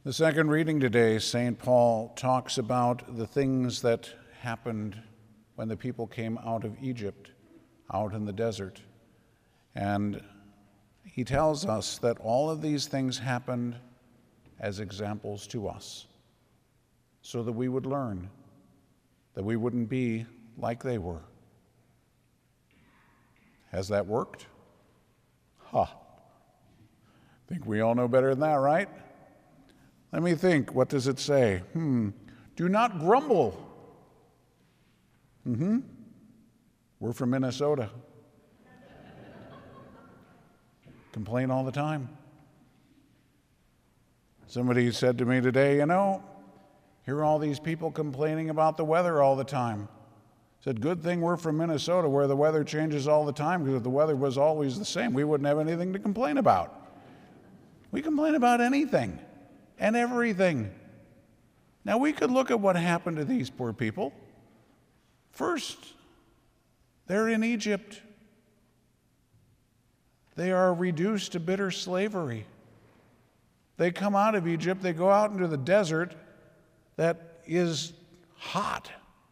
The second reading today, St. Paul talks about the things that happened when the people came out of Egypt, out in the desert. And he tells us that all of these things happened as examples to us, so that we would learn, that we wouldn't be like they were. Has that worked? Think we all know better than that, right? Let me think. What does it say? Do not grumble. We're from Minnesota. Complain all the time. Somebody said to me today, here are all these people complaining about the weather all the time. I said, good thing we're from Minnesota where the weather changes all the time, because if the weather was always the same, we wouldn't have anything to complain about. We complain about anything and everything. Now, we could look at what happened to these poor people. First, they're in Egypt. They are reduced to bitter slavery. They come out of Egypt, they go out into the desert that is hot.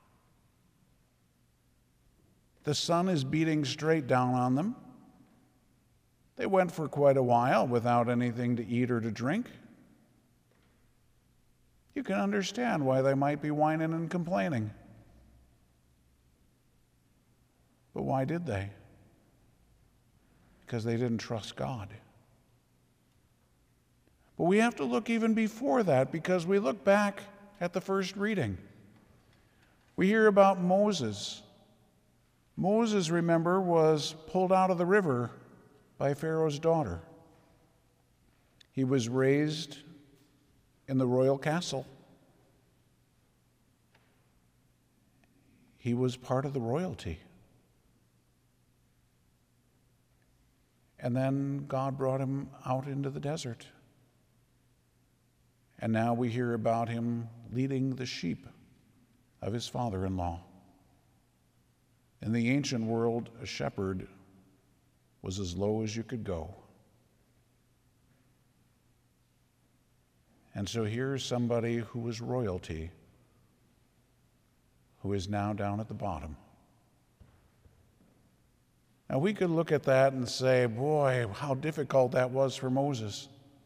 The sun is beating straight down on them. They went for quite a while without anything to eat or to drink. You can understand why they might be whining and complaining. But why did they? Because they didn't trust God. But we have to look even before that, because we look back at the first reading. We hear about Moses. Moses, remember, was pulled out of the river by Pharaoh's daughter. He was raised in the royal castle. He was part of the royalty. And then God brought him out into the desert. And now we hear about him leading the sheep of his father-in-law. In the ancient world, a shepherd was as low as you could go. And so here's somebody who was royalty, who is now down at the bottom. Now, we could look at that and say, boy, how difficult that was for Moses.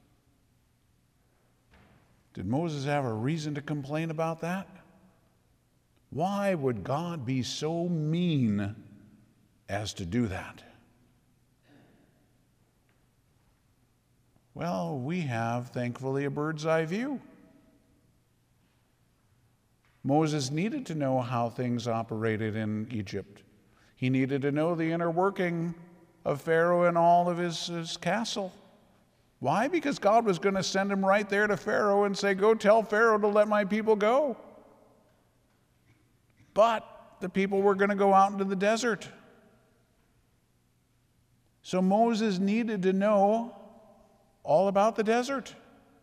Did Moses have a reason to complain about that? Why would God be so mean as to do that? Well, we have, thankfully, a bird's eye view. Moses needed to know how things operated in Egypt. He needed to know the inner working of Pharaoh and all of his castle. Why? Because God was going to send him right there to Pharaoh and say, go tell Pharaoh to let my people go. But the people were going to go out into the desert. So Moses needed to know all about the desert.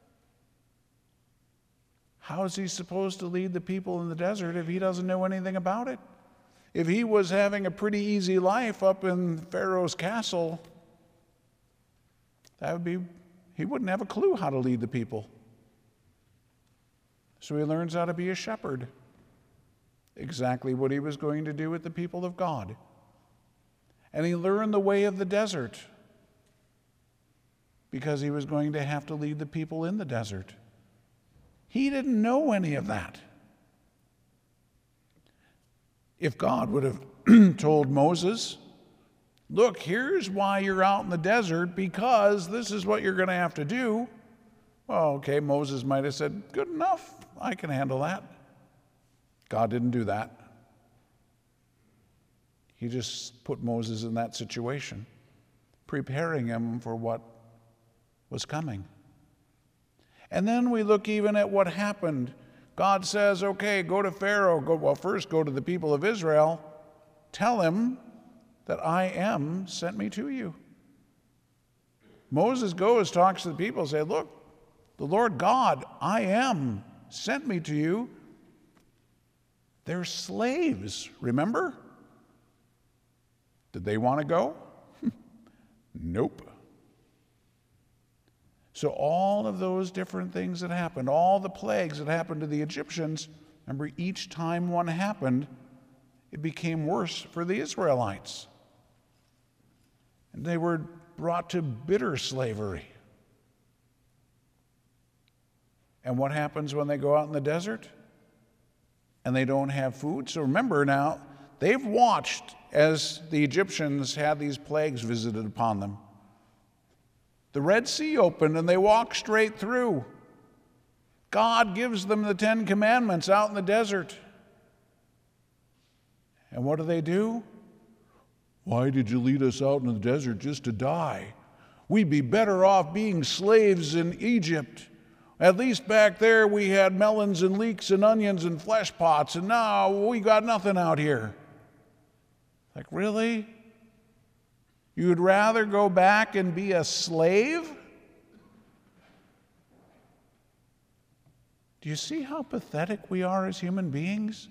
How is he supposed to lead the people in the desert if he doesn't know anything about it? If he was having a pretty easy life up in Pharaoh's castle, he wouldn't have a clue how to lead the people. So he learns how to be a shepherd. Exactly what he was going to do with the people of God. And he learned the way of the desert, because he was going to have to lead the people in the desert. He didn't know any of that. If God would have told Moses, look, here's why you're out in the desert, because this is what you're going to have to do. Well, okay, Moses might have said, good enough, I can handle that. God didn't do that. He just put Moses in that situation, preparing him for what was coming. And then we look even at what happened. God says, okay, go to Pharaoh. First go to the people of Israel. Tell him that I am sent me to you. Moses goes, talks to the people, say, look, the Lord God, I am, sent me to you. They're slaves, remember? Did they want to go? Nope. So all of those different things that happened, all the plagues that happened to the Egyptians, remember, each time one happened, it became worse for the Israelites. And they were brought to bitter slavery. And what happens when they go out in the desert and they don't have food? So remember now, they've watched as the Egyptians had these plagues visited upon them. The Red Sea opened and they walked straight through. God gives them the 10 Commandments out in the desert. And what do? Why did you lead us out in the desert just to die? We'd be better off being slaves in Egypt. At least back there we had melons and leeks and onions and flesh pots, and now we got nothing out here. Like, really? You'd rather go back and be a slave? Do you see how pathetic we are as human beings?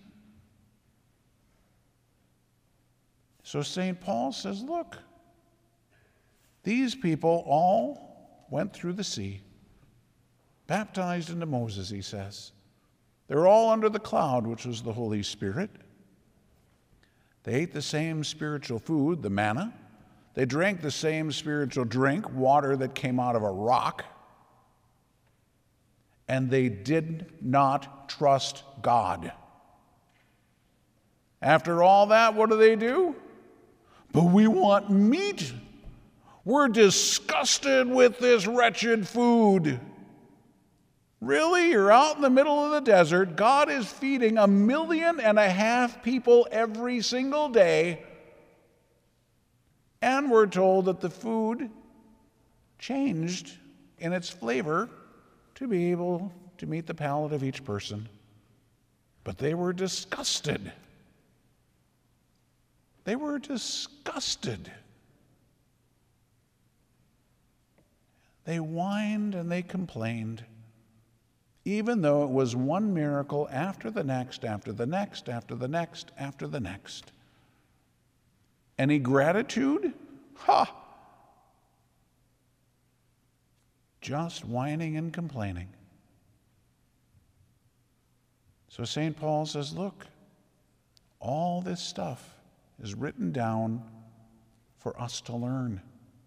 So St. Paul says, look, these people all went through the sea, baptized into Moses, he says. They're all under the cloud, which was the Holy Spirit. They ate the same spiritual food, the manna. They drank the same spiritual drink, water that came out of a rock. And they did not trust God. After all that, what do? But we want meat. We're disgusted with this wretched food. Really? You're out in the middle of the desert. God is feeding 1.5 million people every single day. And we're told that the food changed in its flavor to be able to meet the palate of each person. But they were disgusted. They were disgusted. They whined and they complained, even though it was one miracle after the next, after the next, after the next, after the next. Any gratitude? Ha! Just whining and complaining. So St. Paul says, look, all this stuff is written down for us to learn.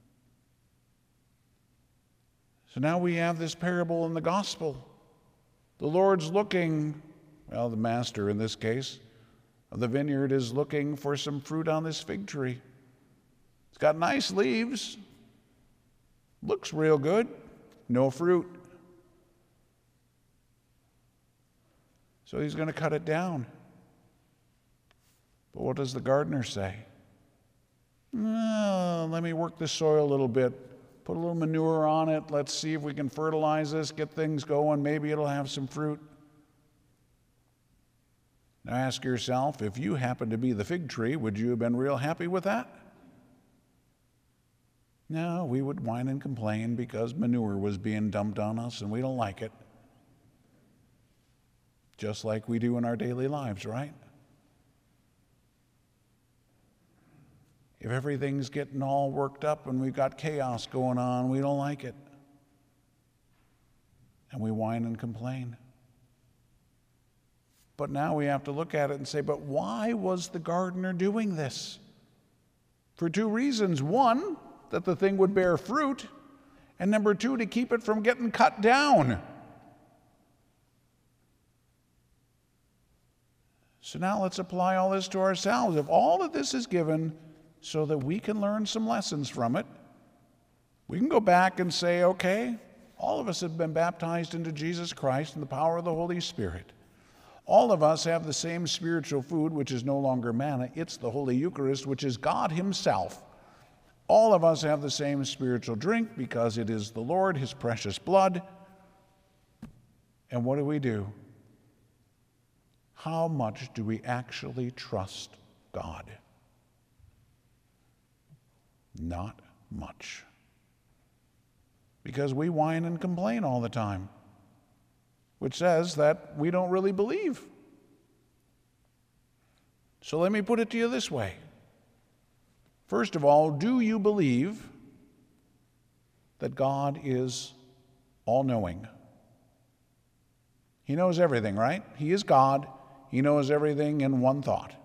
So now we have this parable in the gospel. The Lord's looking, well, the master in this case of the vineyard is looking for some fruit on this fig tree. It's got nice leaves, looks real good, no fruit. So he's going to cut it down. But what does the gardener say? Let me work the soil a little bit, put a little manure on it, let's see if we can fertilize this, get things going, maybe it'll have some fruit. Now ask yourself, if you happened to be the fig tree, would you have been real happy with that? No, we would whine and complain because manure was being dumped on us and we don't like it. Just like we do in our daily lives, right? If everything's getting all worked up and we've got chaos going on, we don't like it. And we whine and complain. But now we have to look at it and say, but why was the gardener doing this? For 2 reasons. 1, that the thing would bear fruit, and number 2, to keep it from getting cut down. So now let's apply all this to ourselves. If all of this is given so that we can learn some lessons from it, we can go back and say, okay, all of us have been baptized into Jesus Christ in the power of the Holy Spirit. All of us have the same spiritual food, which is no longer manna. It's the Holy Eucharist, which is God himself. All of us have the same spiritual drink because it is the Lord, his precious blood. And what do? How much do we actually trust God? Not much. Because we whine and complain all the time, which says that we don't really believe. So let me put it to you this way. First of all, do you believe that God is all-knowing. He knows everything, right? He is God. He knows everything in one thought.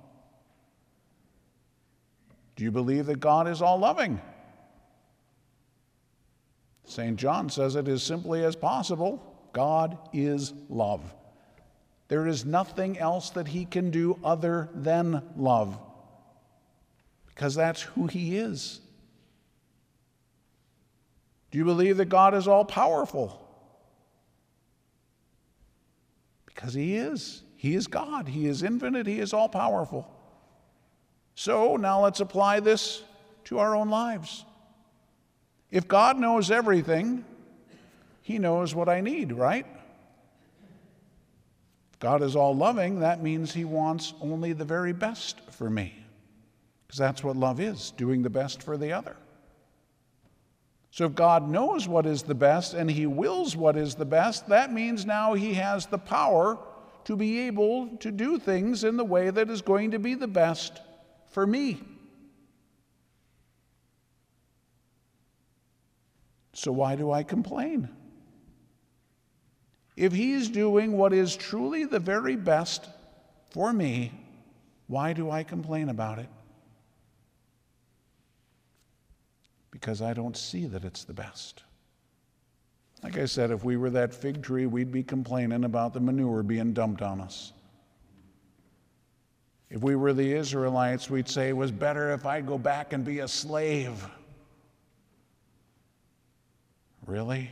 Do you believe that God is all-loving? St. John says it as simply as possible. God is love. There is nothing else that he can do other than love, because that's who he is. Do you believe that God is all-powerful? Because he is. He is God. He is infinite. He is all-powerful. So now let's apply this to our own lives. If God knows everything, he knows what I need, right? If God is all-loving, that means he wants only the very best for me, because that's what love is, doing the best for the other. So if God knows what is the best and he wills what is the best, that means now he has the power to be able to do things in the way that is going to be the best for me. So why do I complain? If he's doing what is truly the very best for me, why do I complain about it? Because I don't see that it's the best. Like I said, if we were that fig tree, we'd be complaining about the manure being dumped on us. If we were the Israelites, we'd say it was better if I go back and be a slave. Really?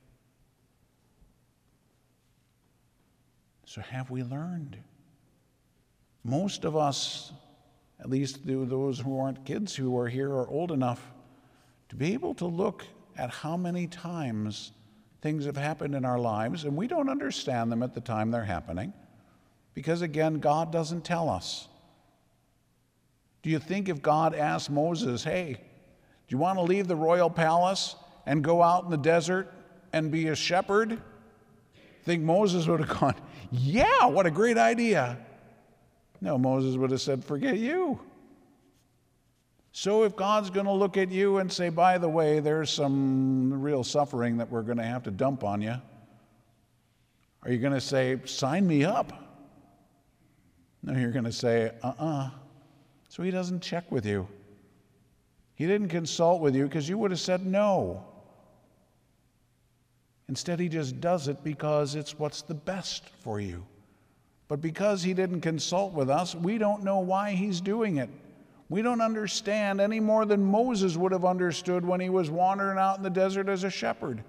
So have we learned? Most of us, at least those who aren't kids who are here, are old enough to be able to look at how many times things have happened in our lives, and we don't understand them at the time they're happening, because again, God doesn't tell us. Do you think if God asked Moses, hey, do you want to leave the royal palace and go out in the desert and be a shepherd? Think Moses would have gone, yeah, what a great idea. No, Moses would have said, forget you. So if God's going to look at you and say, by the way, there's some real suffering that we're going to have to dump on you, are you going to say, sign me up? No, you're going to say, So he doesn't check with you. He didn't consult with you because you would have said no. Instead, he just does it because it's what's the best for you. But because he didn't consult with us, we don't know why he's doing it. We don't understand any more than Moses would have understood when he was wandering out in the desert as a shepherd.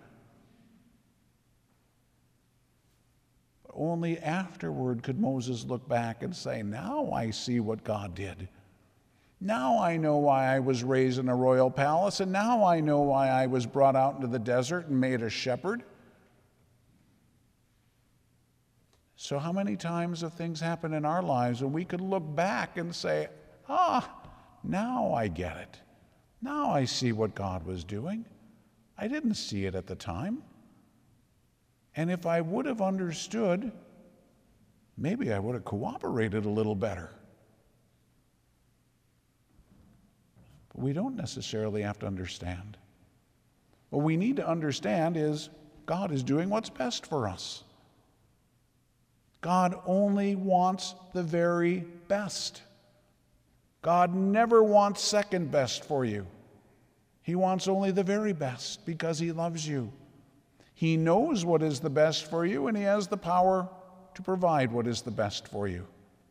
But only afterward could Moses look back and say, now I see what God did. Now I know why I was raised in a royal palace, and now I know why I was brought out into the desert and made a shepherd. So how many times have things happened in our lives and we could look back and say, now I get it. Now I see what God was doing. I didn't see it at the time. And if I would have understood, maybe I would have cooperated a little better. But we don't necessarily have to understand. What we need to understand is God is doing what's best for us. God only wants the very best. God never wants second best for you. He wants only the very best because he loves you. He knows what is the best for you, and he has the power to provide what is the best for you.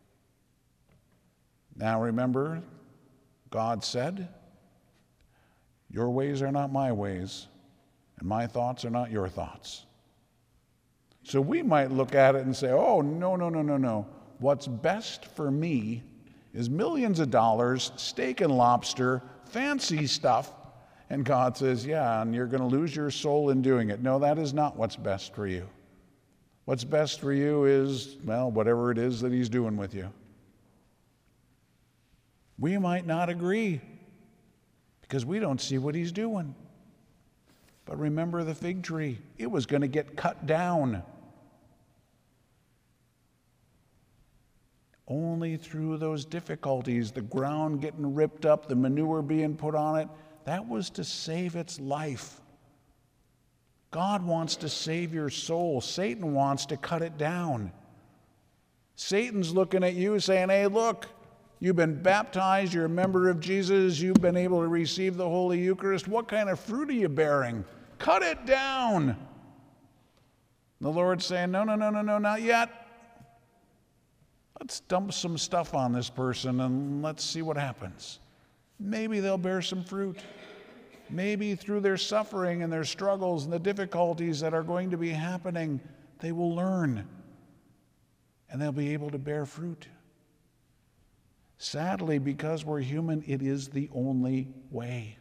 Now remember, God said, your ways are not my ways, and my thoughts are not your thoughts. So we might look at it and say, oh, no. What's best for me is millions of dollars, steak and lobster, fancy stuff. And God says, yeah, and you're going to lose your soul in doing it. No, that is not what's best for you. What's best for you is, well, whatever it is that he's doing with you. We might not agree because we don't see what he's doing. But remember the fig tree. It was going to get cut down. Only through those difficulties, the ground getting ripped up, the manure being put on it, that was to save its life. God wants to save your soul. Satan wants to cut it down. Satan's looking at you saying, hey, look, you've been baptized, you're a member of Jesus, you've been able to receive the Holy Eucharist. What kind of fruit are you bearing? Cut it down. The Lord's saying, no, not yet. Let's dump some stuff on this person and let's see what happens. Maybe they'll bear some fruit. Maybe through their suffering and their struggles and the difficulties that are going to be happening, they will learn and they'll be able to bear fruit. Sadly, because we're human, it is the only way.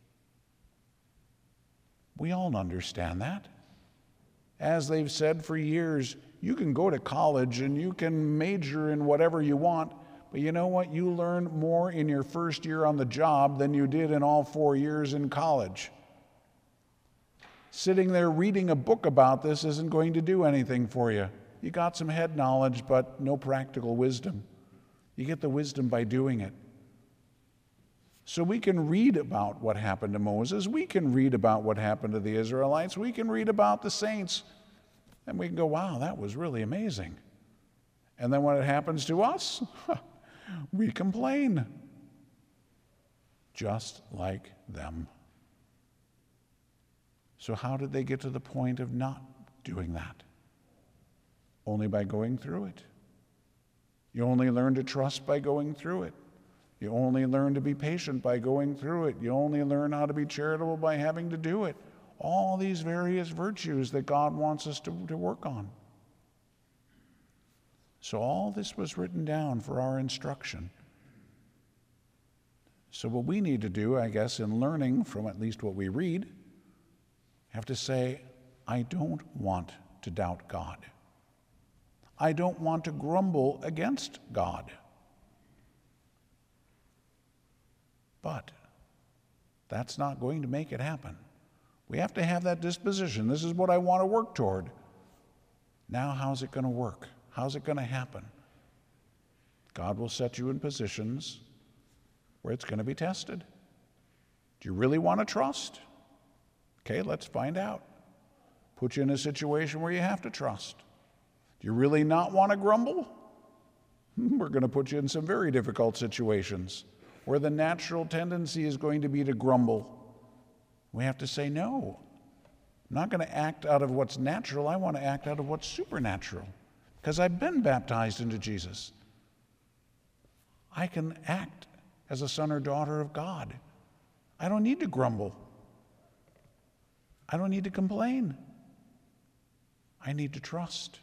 We all understand that. As they've said for years, you can go to college and you can major in whatever you want, but you know what? You learn more in your first year on the job than you did in all 4 years in college. Sitting there reading a book about this isn't going to do anything for you. You got some head knowledge, but no practical wisdom. You get the wisdom by doing it. So we can read about what happened to Moses. We can read about what happened to the Israelites. We can read about the saints. And we can go, wow, that was really amazing. And then when it happens to us, we complain. Just like them. So how did they get to the point of not doing that? Only by going through it. You only learn to trust by going through it. You only learn to be patient by going through it. You only learn how to be charitable by having to do it. All these various virtues that God wants us to work on. So all this was written down for our instruction. So what we need to do, I guess, in learning from at least what we read, have to say, I don't want to doubt God. I don't want to grumble against God. But that's not going to make it happen. We have to have that disposition. This is what I want to work toward. Now, how's it going to work? How's it going to happen? God will set you in positions where it's going to be tested. Do you really want to trust? Okay, let's find out. Put you in a situation where you have to trust. Do you really not want to grumble? We're going to put you in some very difficult situations where the natural tendency is going to be to grumble. We have to say, no, I'm not going to act out of what's natural. I want to act out of what's supernatural because I've been baptized into Jesus. I can act as a son or daughter of God. I don't need to grumble. I don't need to complain. I need to trust.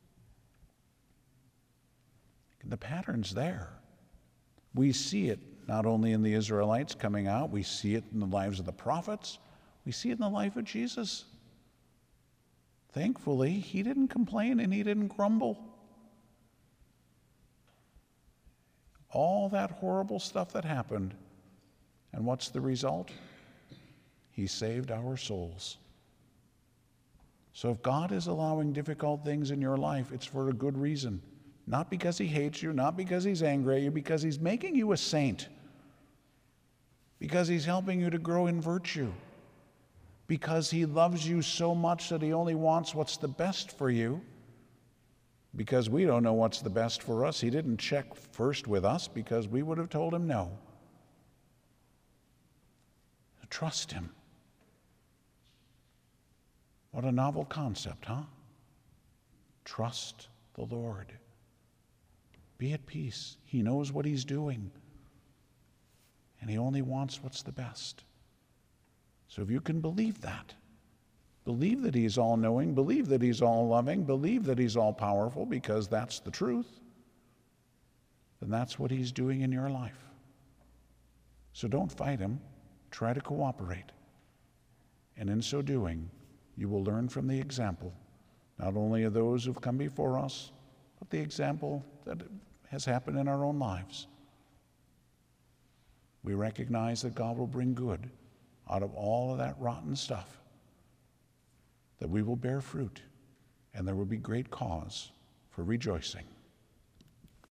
The pattern's there. We see it not only in the Israelites coming out, we see it in the lives of the prophets, we see it in the life of Jesus. Thankfully, he didn't complain and he didn't grumble. All that horrible stuff that happened, and what's the result? He saved our souls. So if God is allowing difficult things in your life, it's for a good reason. Not because he hates you, not because he's angry at you, because he's making you a saint. Because he's helping you to grow in virtue. Because he loves you so much that he only wants what's the best for you. Because we don't know what's the best for us. He didn't check first with us because we would have told him no. Trust him. What a novel concept, huh? Trust the Lord. Be at peace. He knows what he's doing. And he only wants what's the best. So if you can believe that he's all-knowing, believe that he's all-loving, believe that he's all-powerful, because that's the truth, then that's what he's doing in your life. So don't fight him. Try to cooperate. And in so doing, you will learn from the example, not only of those who've come before us, but the example that has happened in our own lives. We recognize that God will bring good out of all of that rotten stuff, that we will bear fruit, and there will be great cause for rejoicing.